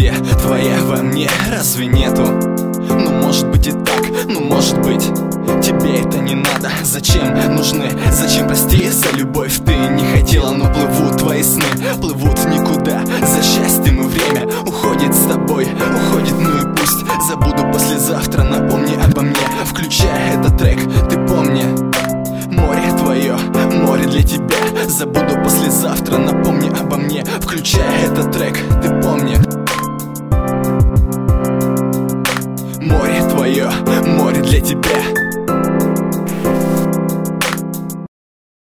тебе, твоя во мне, разве нету? Ну может быть и так, ну может быть тебе это не надо. Зачем нужны, зачем, прости, за любовь ты не хотела. Но плывут твои сны, плывут никуда. За счастьем и время уходит с тобой, уходит, ну и пусть. Забуду послезавтра, напомни обо мне. Включай этот трек, ты